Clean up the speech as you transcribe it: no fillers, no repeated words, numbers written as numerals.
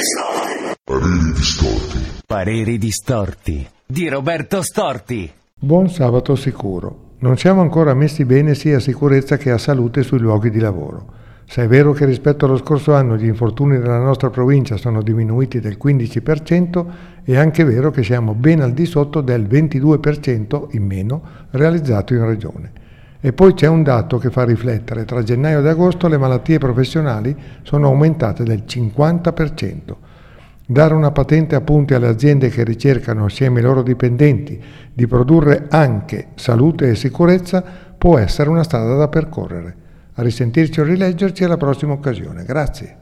Pareri distorti. Pareri distorti di Roberto Storti. Buon sabato sicuro. Non siamo ancora messi bene sia a sicurezza che a salute sui luoghi di lavoro. Se è vero che rispetto allo scorso anno gli infortuni nella nostra provincia sono diminuiti del 15%, è anche vero che siamo ben al di sotto del 22% in meno realizzato in regione. E poi c'è un dato che fa riflettere: tra gennaio ed agosto le malattie professionali sono aumentate del 50%. Dare una patente appunti alle aziende che ricercano assieme ai loro dipendenti di produrre anche salute e sicurezza può essere una strada da percorrere. A risentirci o rileggerci alla prossima occasione. Grazie.